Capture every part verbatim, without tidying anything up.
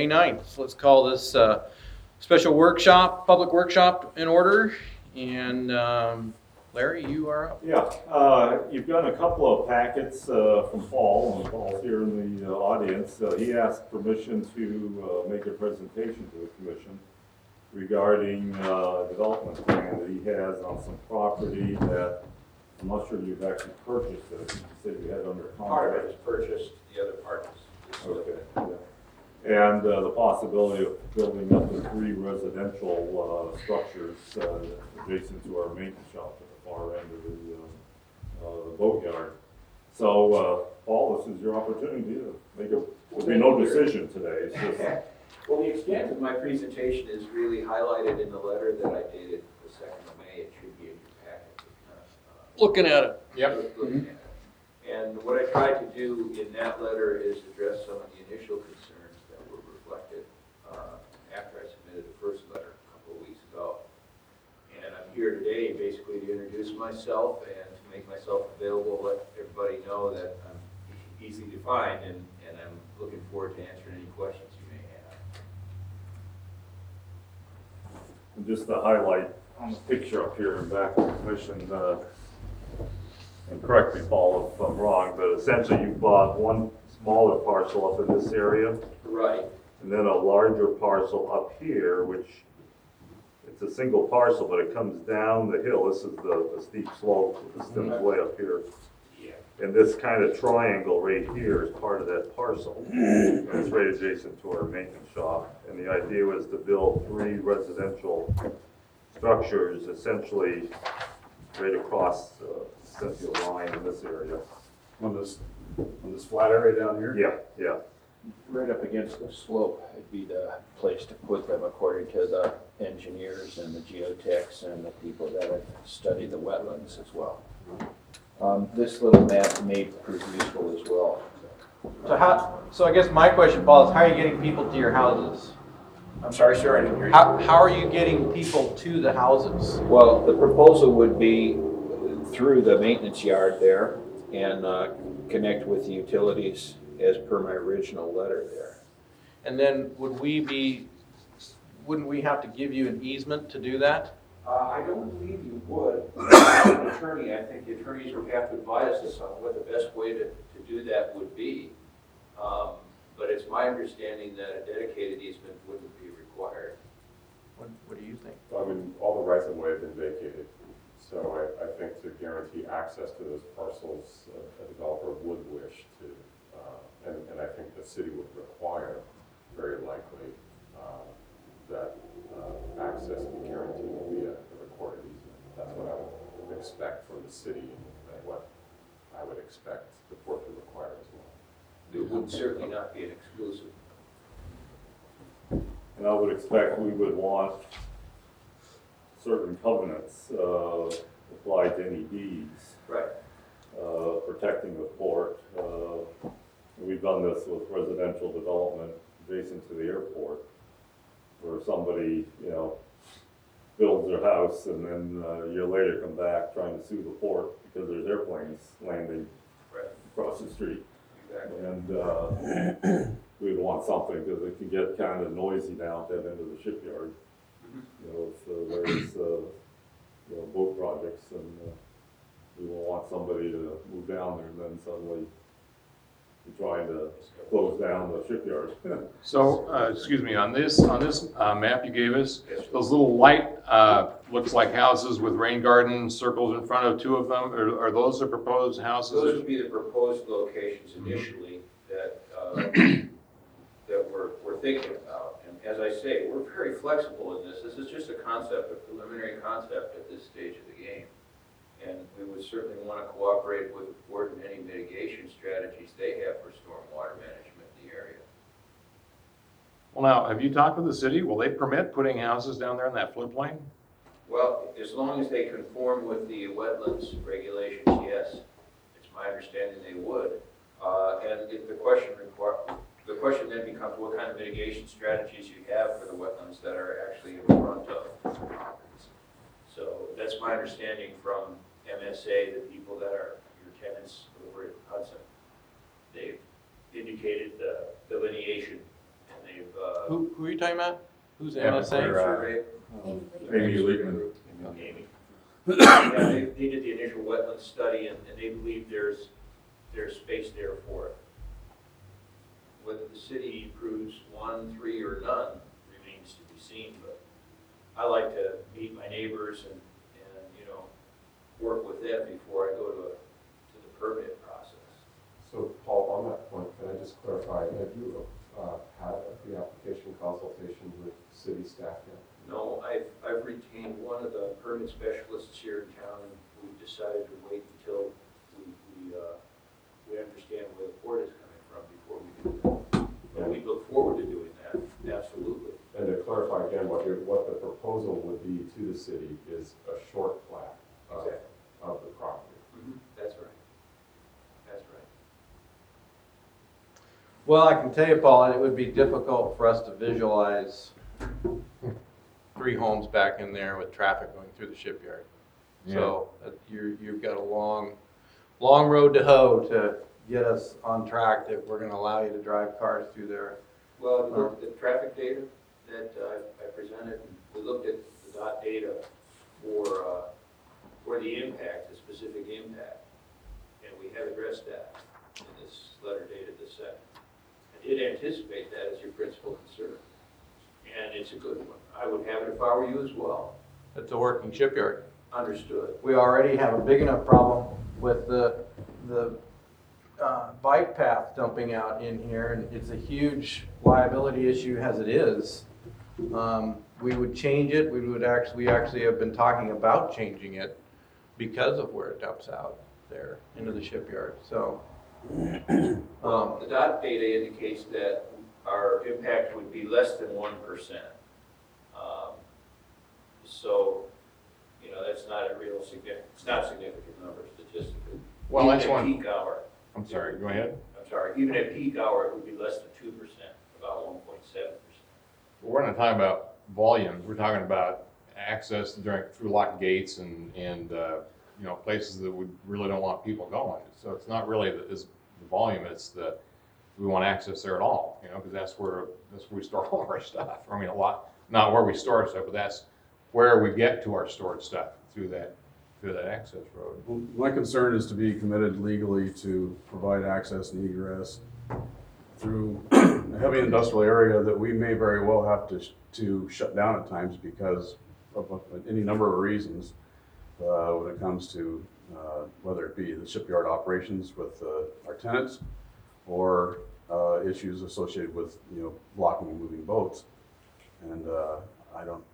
May ninth. Let's call this uh, special workshop, public workshop in order. And um, Larry, you are up. Yeah, uh, you've got a couple of packets uh, from Paul, and Paul's here in the uh, audience. Uh, he asked permission to uh, make a presentation to the commission regarding uh, development plan that he has on some property that I'm not sure you've actually purchased it. You said you had it under contract. Part of it is purchased, the other part is still Okay. Yeah. And uh, the possibility of building up to three residential uh, structures uh, adjacent to our maintenance shop at the far end of the uh, uh, boatyard. So, uh, Paul, this is your opportunity to make a, there'll be no decision today. It's just, Well, the extent of my presentation is really highlighted in the letter that I dated the second of May. It should be in your packet. Uh, Looking at it. Yep. Looking at it. And what I tried to do in that letter is address some of the initial concerns that were reflected uh, after I submitted the first letter a couple of weeks ago. And I'm here today basically to introduce myself and to make myself available, let everybody know that I'm easy to find, and, and I'm looking forward to answering any questions you may have. and just to highlight on the picture up here in back of the commission, uh, and correct me, Paul, if I'm wrong, but essentially you bought one smaller parcel up in this area, Right. and then a larger parcel up here, which it's a single parcel, but it comes down the hill. This is the, the steep slope, the stems way up here. Yeah. And this kind of triangle right here is part of that parcel. And it's right adjacent to our maintenance shop. And the idea was to build three residential structures, essentially right across uh, the Central line in this area. On this, on this flat area down here? Yeah, yeah. Right up against the slope would be the place to put them according to the engineers and the geotechs and the people that have studied the wetlands as well. Um, this little map may prove useful as well. So how? So I guess my question, Paul, is how are you getting people to your houses? I'm sorry, sir, I didn't hear you. How, how are you getting people to the houses? Well, the proposal would be through the maintenance yard there and uh, connect with the utilities as per my original letter there. And then would we be, wouldn't we have to give you an easement to do that? Uh, I don't believe you would. As an attorney, I think the attorneys would have to advise us on what the best way to, to do that would be. Um, but it's my understanding that a dedicated easement wouldn't be required. What, what do you think? I mean, all the rights of way have been vacated. So I, I think to guarantee access to those parcels, uh, a developer would wish to, uh, and, and I think the city would require, very likely, uh, that uh, access be guaranteed via a recorded easement. That's what I would expect from the city, and what I would expect the port to require as well. It would certainly not be an exclusive. And I would expect we would want certain covenants uh, applied to any deeds. Right. Uh, protecting the port. Uh, we've done this with residential development adjacent to the airport, where somebody, you know, builds their house and then uh, a year later come back trying to sue the port because there's airplanes landing Right. across the street. Exactly. And uh, we'd want something because it can get kind of noisy down at that end of the shipyard. Mm-hmm. You know, with uh, various uh, you know, boat projects, and uh, we will want somebody to move down there and then suddenly be trying to close down the shipyard. So, uh, excuse me, on this, on this uh, map you gave us, those little light, uh, looks like houses with rain garden circles in front of two of them, are, are those the proposed Those houses? would be the proposed locations initially that, uh, that we're, we're thinking about. And as I say, we're very flexible in this. This is just a concept, a preliminary concept at this stage of the game. And we would certainly want to cooperate with the port in any mitigation strategies they have for stormwater management in the area. Well, now, have you talked with the city? Will they permit putting houses down there in that floodplain? Well, as long as they conform with the wetlands regulations, yes. It's my understanding they would. Uh, and if the question require, the question then becomes what kind of mitigation strategies you have for the wetlands that are actually in front of the properties. So that's my understanding from M S A, the people that are your tenants over at Hudson. They've indicated the delineation, and they've uh, who, who are you talking about? Who's Yeah, M S A? but we're, uh, Survey. Amy Leakman. Amy. Yeah, they, they did the initial wetland study and, and they believe there's, there's space there for it. Whether the city approves one, three, or none remains to be seen, but I like to meet my neighbors and, and, you know, work with them before I go to, a, to the permit process. So Paul, on that point, can I just clarify, have you uh, had a pre-application consultation with city staff yet? No, I've, I've retained one of the permit specialists here in town, and we've decided to wait until we, we, uh, we understand where the port is coming from before we do that. But we look forward to doing that, absolutely. And to clarify again, what your, what the proposal would be to the city is a short plat of, Exactly. of the property. Mhm. That's right. That's right. Well, I can tell you, Paul, it would be difficult for us to visualize three homes back in there with traffic going through the shipyard. So uh, you're, you've got a long, long road to hoe to get us on track that we're gonna allow you to drive cars through there. Well, we looked at the traffic data that uh, I presented, and we looked at the dot data for, uh, for the impact, the specific impact, and we have addressed that in this letter dated this second. I did anticipate that as your principal concern, and it's a good one. I would have it if I were you as well. It's a working shipyard. Understood. We already have a big enough problem with the, the uh, bike path dumping out in here, and it's a huge liability issue as it is. Um, we would change it, we would actually, we actually have been talking about changing it because of where it dumps out there into the shipyard, so. Well, Um, the dot data indicates that our impact would be less than one percent. Um, So, you know, that's not a real significant, it's not a significant number statistically. Well, Even that's at one- Peak hour, I'm sorry, go ahead. I'm sorry, even at peak hour, it would be less than two percent, about one point seven percent. We're not talking about volumes, we're talking about access during, through locked gates and, and, uh, you know, places that we really don't want people going. So it's not really the, is the volume, it's the, we want access there at all, you know, because that's where, that's where we store all of our stuff. I mean, a lot, not where we store stuff, but that's where we get to our stored stuff, through that, through that access road. Well, my concern is to be committed legally to provide access and egress through a heavy industrial area that we may very well have to, to shut down at times because of any number of reasons uh, when it comes to uh, whether it be the shipyard operations with uh, our tenants or uh, issues associated with, you know, blocking and moving boats. And uh, I don't,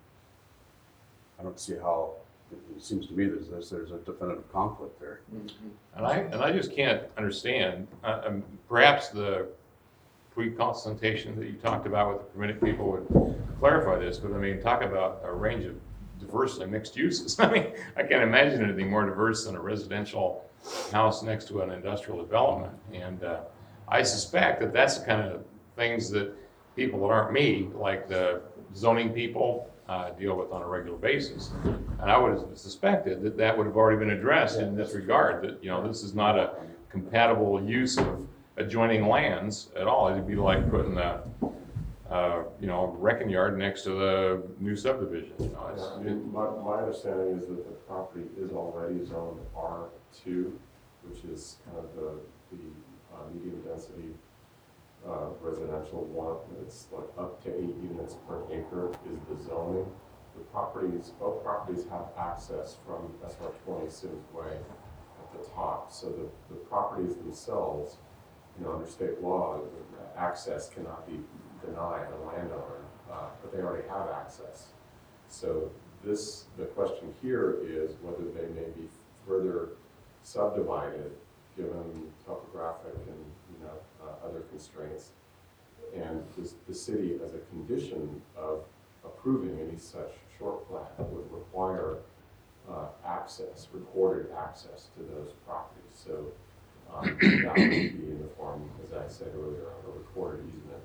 I don't see how, it seems to me that there's, there's a definitive conflict there. And I, and I just can't understand, uh, um, perhaps the pre-consultation that you talked about with the permitted people would clarify this, but I mean, talk about a range of diverse and mixed uses. I mean, I can't imagine anything more diverse than a residential house next to an industrial development. And uh, I suspect that that's the kind of things that people that aren't me, like the zoning people, uh, deal with on a regular basis. And I would have suspected that that would have already been addressed in this regard, that, you know, this is not a compatible use of adjoining lands at all. It'd be like putting a, uh, you know, wrecking yard next to the new subdivision. You know, it's, Yeah, I mean, my, my understanding is that the property is already zoned R two, which is kind of the, the uh, medium density uh, residential one. It's like up to eight units per acre is the zoning. The properties, both properties have access from S R twenty Sims Way at the top. So the, the properties themselves, you know, under state law, access cannot be denied a landowner, uh, but they already have access. So this, the question here is whether they may be further subdivided given topographic and, you know, uh, other constraints. And this, the city, as a condition of approving any such short plat, would require uh, access, recorded access to those properties. So um, that would be in the form, as I said earlier, of a recorded easement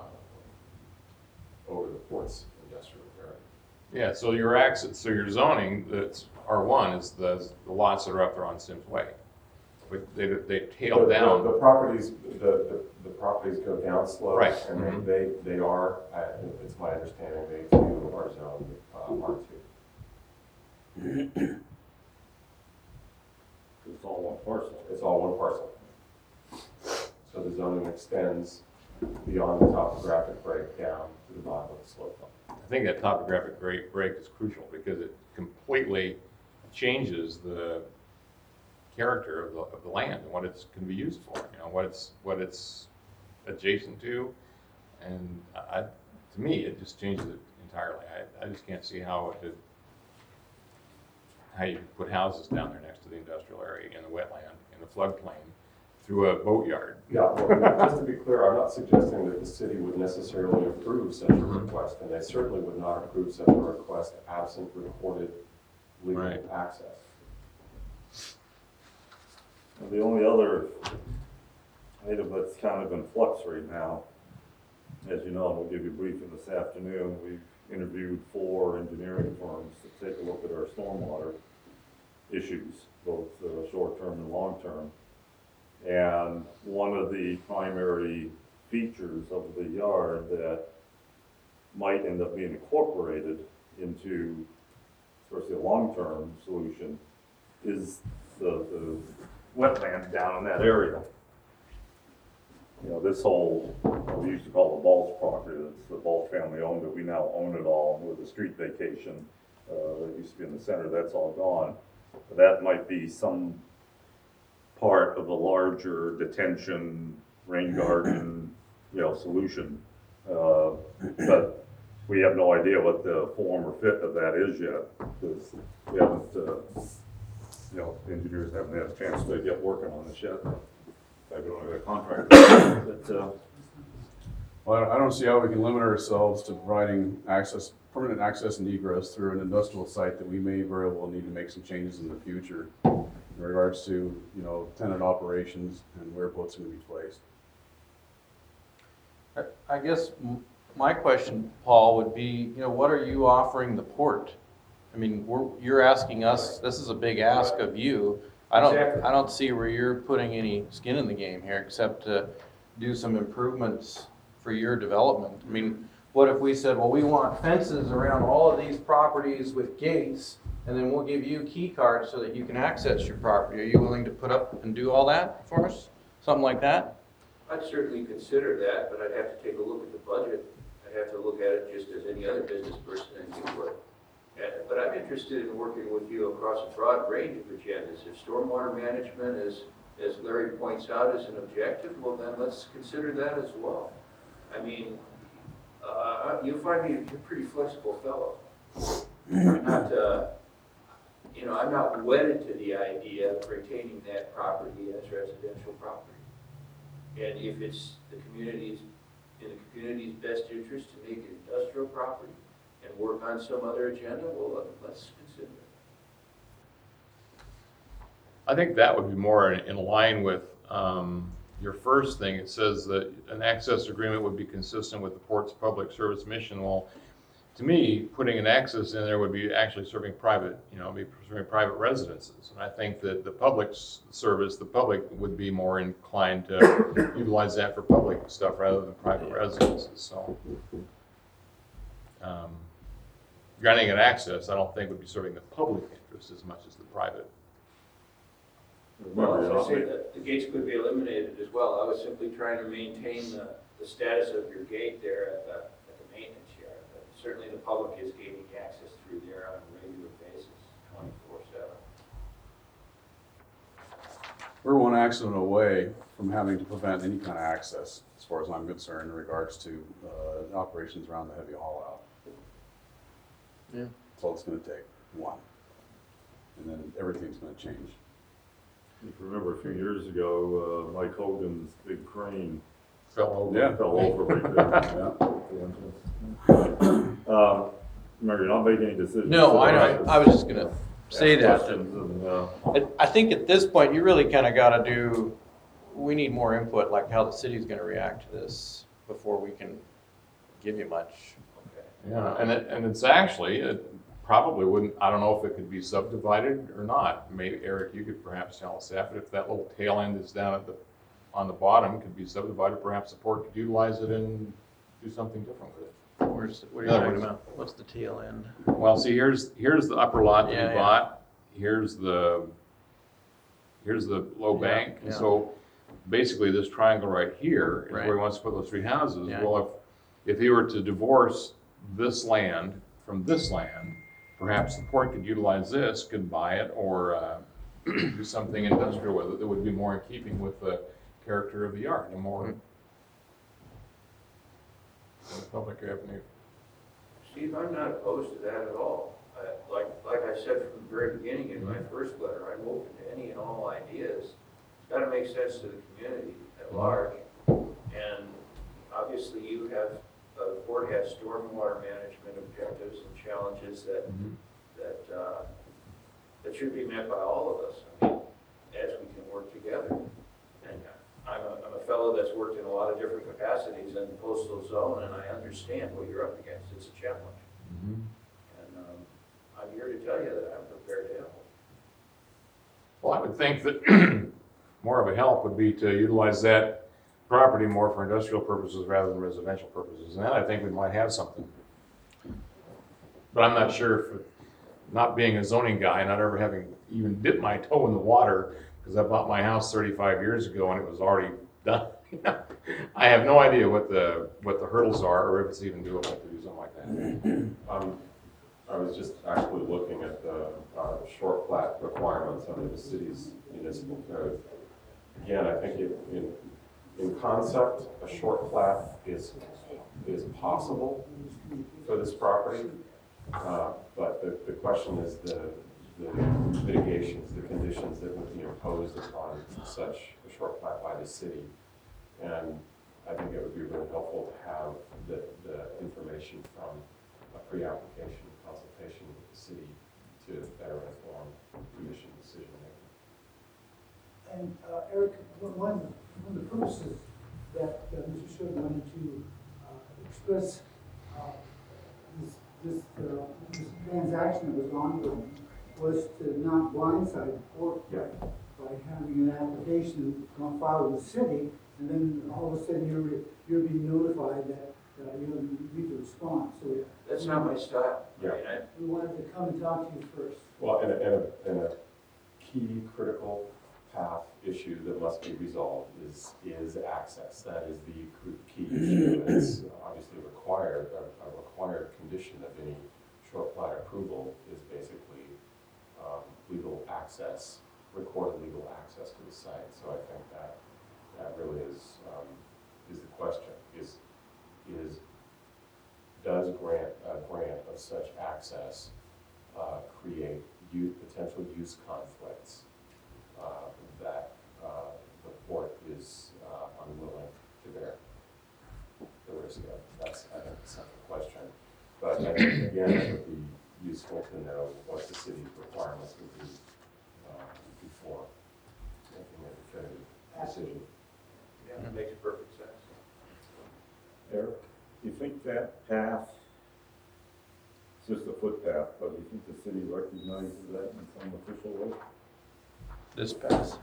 uh, over the port's industrial area. yeah, so your access, so your zoning, that's R one is the, the lots that are up there on Sims Way. But they, they tail The- the- down. The properties, the, the, the properties go down slope. Right. And Mhm. they, they, they are, uh, it's my understanding, they too are zoned uh, R two. It's all one parcel. It's all one parcel. So the zoning extends beyond the topographic break down to the bottom of the slope. I think that topographic break, break is crucial because it completely changes the character of the, of the land and what it's can be used for, you know, what it's, what it's adjacent to. And I, to me, it just changes it entirely. I, I just can't see how it did, how you could put houses down there next to the industrial area in the wetland, in the floodplain, through a boatyard. Yeah, well, just to be clear, I'm not suggesting that the city would necessarily approve such a request, and they certainly would not approve such a request absent recorded legal Right. access. And the only other item that's kind of in flux right now, as you know, and we'll give you a briefing this afternoon, we've interviewed four engineering firms to take a look at our stormwater issues, both uh, short-term and long-term. And one of the primary features of the yard that might end up being incorporated into, especially a long-term solution, is the, the wetland down in that area. You know, this whole, what we used to call the Balch property, that's the Balch family owned it, we now own it all with the street vacation. Uh, that used to be in the center, that's all gone. But that might be some part of a larger detention, rain garden, you know, solution. Uh, but we have no idea what the form or fit of that is yet, because we haven't, uh, you know, the engineers haven't had a chance to get working on this yet. I don't have a contract, but, uh, Well, I don't see how we can limit ourselves to providing access, permanent access and egress through an industrial site that we may very well need to make some changes in the future in regards to, you know, tenant operations and where boats are going to be placed. I- I guess m- my question, Paul, would be, you know, what are you offering the port? I mean, we're, you're asking us, this is a big ask of you. I don't, Exactly. I don't see where you're putting any skin in the game here, except to do some improvements for your development. I mean, what if we said, well, we want fences around all of these properties with gates, and then we'll give you key cards so that you can access your property. Are you willing to put up and do all that for us? Something like that? I'd certainly consider that, but I'd have to take a look at the budget. I'd have to look at it just as any other business person and you would. Yeah, but I'm interested in working with you across a broad range of agendas. If stormwater management is, as Larry points out, is an objective, well then let's consider that as well. I mean, uh, you'll find me a pretty flexible fellow. I'm not, uh, you know, I'm not wedded to the idea of retaining that property as residential property. And if it's the community's, in the community's best interest to make it industrial property and work on some other agenda, well, let's consider it. I think that would be more in, in line with um, your first thing. It says that an access agreement would be consistent with the port's public service mission. Well, to me, putting an access in there would be actually serving private, you know, be serving private residences. And I think that the public s- service, the public would be more inclined to utilize that for public stuff rather than private residences. So, um, granting an access, I don't think would be serving the public interest as much as the private. Well, remember, as I you say, know, the, the gates could be eliminated as well. I was simply trying to maintain the, the status of your gate there at the, at the maintenance yard. But certainly the public is gaining access through there on a regular basis, twenty-four seven. We're one accident away from having to prevent any kind of access, as far as I'm concerned, in regards to uh, operations around the heavy haul out. Yeah. That's all it's going to take, one. And then everything's going to change. If you remember a few years ago, uh, Mike Hogan's big crane Fell over. Yeah. fell over right there. Um, remember, you're not making any decisions. No, I tonight. know, I was just gonna say Ask that. questions and, uh, I, I think at this point, you really kind of got to do, we need more input, like how the city's going to react to this before we can give you much. Yeah, and it, and it's actually, it probably wouldn't, I don't know if it could be subdivided or not. Maybe Eric, you could perhaps tell us that, but if that little tail end is down at the, on the bottom could be subdivided, perhaps the port could utilize it and do something different with it. Where's, what are you In other talking words- about? What's the tail end? Well, see, here's, here's the upper lot that Yeah, we yeah. bought, here's the, here's the low Yeah, bank, and yeah. so basically this triangle right here is where he Right. wants to put those three houses. Yeah. Well, if, if he were to divorce this land from this land, perhaps the port could utilize this, could buy it, or, uh, do something industrial with it that would be more in keeping with the character of the yard, and more on the public avenue. Steve, I'm not opposed to that at all. I- Like, like I said from the very beginning in my first letter, I'm open to any and all ideas. It's gotta make sense to the community at large. And obviously you have, uh, the board has stormwater management objectives and challenges that, that, uh, that should be met by all of us, I mean, as we can work together. And I'm a, I'm a fellow that's worked in a lot of different capacities in the coastal zone, and I understand what you're up against. It's a challenge. And um, I'm here to tell you that I'm prepared to help. Well, I would think that more of a help would be to utilize that property more for industrial purposes rather than residential purposes, and then I think we might have something. But I'm not sure if, not being a zoning guy, not ever having even dipped my toe in the water, because I bought my house thirty-five years ago and it was already done. I have no idea what the, what the hurdles are, or if it's even doable to do something like that. Um, I was just actually looking at the uh, short plat requirements under the city's municipal code. Again, I think it, in, in concept, a short plat is, is possible for this property. Uh, But the, the question is the, the mitigations, the conditions that would be imposed upon such a short plat by the city. And I think it would be really helpful to have the, the information from a pre-application consultation with the city to better inform commission decision making. And uh, Eric, one, one of the purposes that uh, Mister Short wanted to uh, express uh, this, this, uh, this transaction that was ongoing was to not blindside the court Yeah. by having an application on file with the city, and then all of a sudden you're, you're being notified that uh, you know, you need to respond. So we- That's not my style. Yeah. I mean, I- we wanted to come and talk to you first. Well, and a, and a, and a key critical path issue that must be resolved is, is access. That is the cr- key issue. It's obviously required, a, a required condition of any short plat approval is basically um, legal access, recorded legal access to the site. So I think that, that really is, um, is the question, is, is, does grant, a grant of such access uh, create u- potential use conflicts uh, that uh, the port is uh, unwilling to bear the risk of? That's, I think, the central question. But I think, again, it would be useful to know what the city's requirements would be uh, before making a definitive decision. Yeah, it makes perfect sense. Eric, do you think that path, it's just a footpath, but do you think the city recognizes that in some official way? This pass.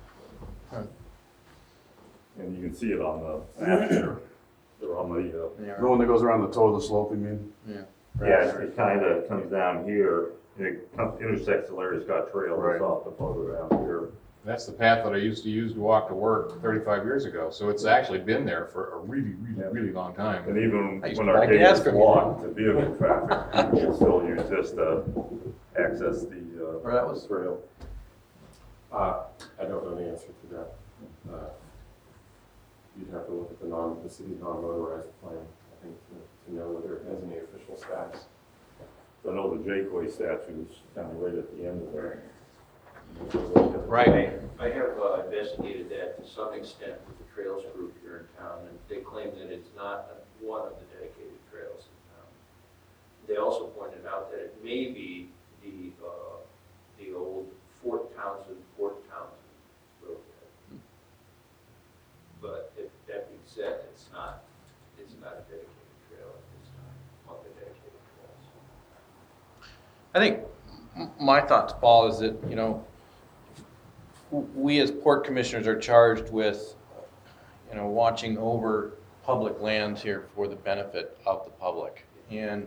And you can see it on the map there, or on the, uh, The one that goes around the toe of the slope, you mean? yeah, it kind of comes down here, and it comes- intersects the Larry Scott Trail, Right. it's off the photo down here. That's the path that I used to use to walk to work thirty-five years ago, so it's actually been there for a really, really, really long time. And even I used when to buy our gas gates from you. blocked to vehicle traffic, you can still use this to access the, uh, Or that was- trail. Uh, I don't know the answer to that. Uh, You'd have to look at the non, the city's non-motorized plan, I think, to, to know whether it has any official status. I know the Jakeway statue is kind of right at the end of there. Right. I have uh, investigated that to some extent with the Trails Group here in town, and they claim that it's not one of the dedicated trails in town. They also pointed out that it may be the, uh, the old Fort Townsend, Fort Townsend road bed. But if that being said, it's not, it's not a dedicated trail at this time, one of the dedicated trails. I think m- my thoughts, Paul, is that, you know, w- we as port commissioners are charged with you know, watching over public lands here for the benefit of the public. And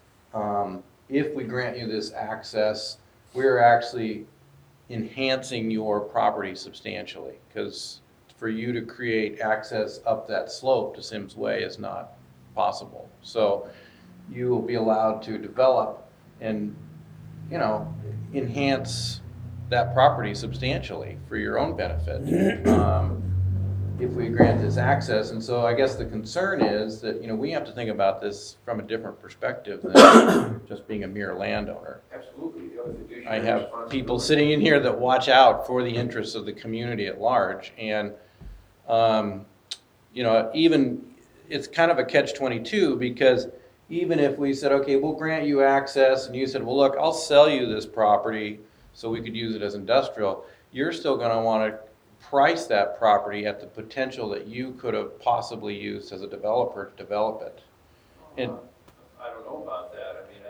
um, if we grant you this access, we're actually enhancing your property substantially, because for you to create access up that slope to Sims Way is not possible. So you will be allowed to develop and, you know, enhance that property substantially for your own benefit, um, if we grant this access. And so I guess the concern is that, you know, we have to think about this from a different perspective than just being a mere landowner. Absolutely, you have a fiduciary I have responsibility. people sitting in here that watch out for the interests of the community at large. And, um, you know, even, it's kind of a catch twenty-two, because even if we said, okay, we'll grant you access, and you said, well, look, I'll sell you this property so we could use it as industrial, you're still gonna wanna price that property at the potential that you could have possibly used as a developer to develop it. And Uh, I don't know about that, I mean,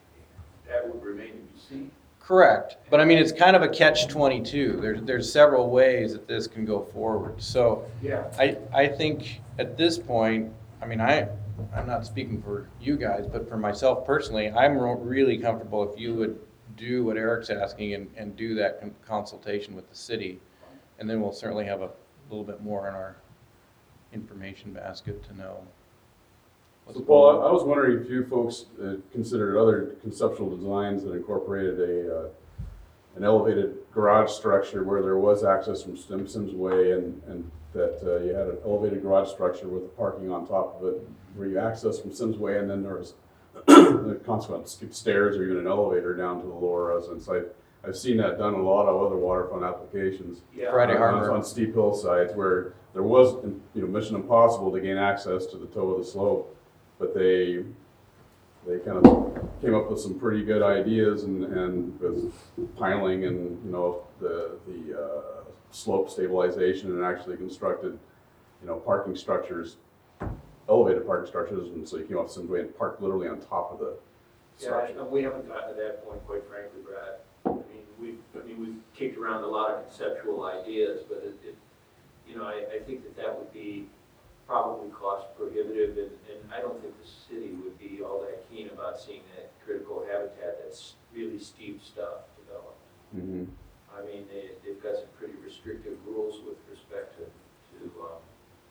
I, that would remain to be seen. correct, but I mean, it's kind of a catch twenty-two. There's, there's several ways that this can go forward. So Yeah. I, I think at this point, I mean, I, I'm not speaking for you guys, but for myself personally, I'm ro- really comfortable if you would do what Eric's asking and, and do that con- consultation with the city. And then we'll certainly have a little bit more in our information basket to know. what's So Paul, going I I on. was wondering if you folks uh, considered other conceptual designs that incorporated a, uh, an elevated garage structure where there was access from Sim Sims Way, and, and that uh, you had an elevated garage structure with parking on top of it, where you access from Sims Way, and then there was the consequent stairs or even an elevator down to the lower residence. I, I've seen that done in a lot of other waterfront applications. Yeah. Friday on- Harbor. On steep hillsides where there was, you know, mission impossible to gain access to the toe of the slope, but they, they kind of came up with some pretty good ideas, and, and with piling and, you know, the, the uh, slope stabilization, and actually constructed, you know, parking structures, elevated parking structures, and so you came off Sims Way and parked literally on top of the Yeah, structure. and we haven't gotten to that point, quite frankly, Brad. I mean, we've, I mean, we've kicked around a lot of conceptual ideas, but it, it, you know, I, I think that that would be probably cost prohibitive, and, and I don't think the city would be all that keen about seeing that critical habitat, that's really steep stuff developed. Mhm. I mean, they, they've got some pretty restrictive rules with respect to, to, um,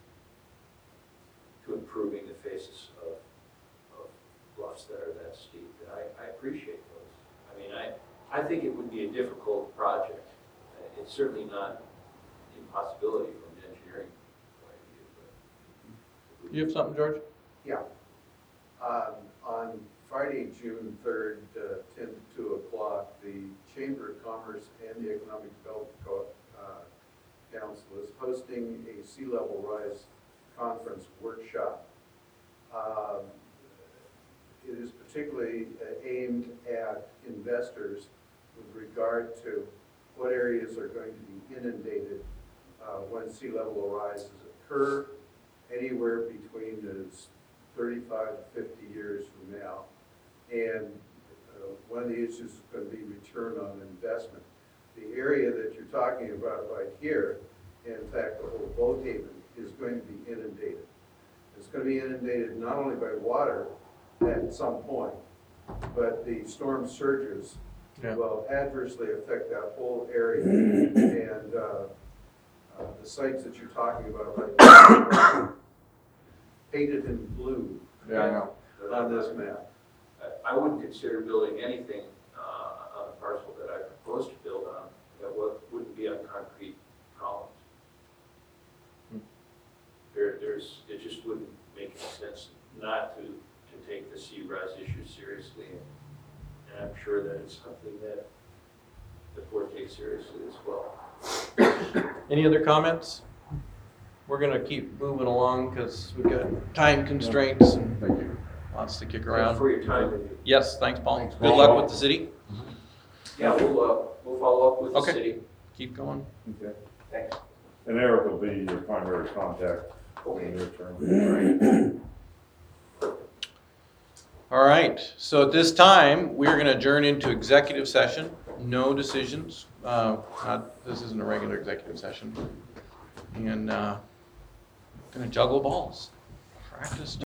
to improving the faces of, of bluffs that are that steep, and I, I appreciate those. I mean, I, I think it would be a difficult project. Uh, It's certainly not impossibility from an engineering point of view, but. You have something, George? Yeah. Um, On Friday, June third, uh, ten to two o'clock, the Chamber of Commerce and the Economic Development Co- uh, Council is hosting a sea level rise conference workshop. Um, It is particularly uh, aimed at investors with regard to what areas are going to be inundated uh, when sea level rises occur, anywhere between those thirty-five to fifty years from now. And uh, one of the issues is going to be return on investment. The area that you're talking about right here, in fact, the whole boat haven, is going to be inundated. It's going to be inundated not only by water at some point, but the storm surges Yeah. will adversely affect that whole area. And uh, uh, the sites that you're talking about right now are painted in blue Yeah, I know. on this map. I- I wouldn't consider building anything uh, on a parcel that I propose to build on that would- wouldn't be on concrete columns. Hmm. There, there's, it just wouldn't make any sense not to, to take the sea rise issue seriously. And I'm sure that it's something that the board takes seriously as well. Any other comments? We're gonna keep moving along because we've got time constraints and Thank you. lots to kick Thanks around. for your time. Yes, thanks, Paul. Thanks, Good Paul. luck with the city. Yeah, we'll, uh, we'll follow up with the Okay. city. Keep going. Okay. Thanks. And Eric will be your primary contact in Okay. the near term. All right, so at this time, we're gonna adjourn into executive session. No decisions. Uh, not, this isn't a regular executive session. And, uh, Gonna juggle balls. Practice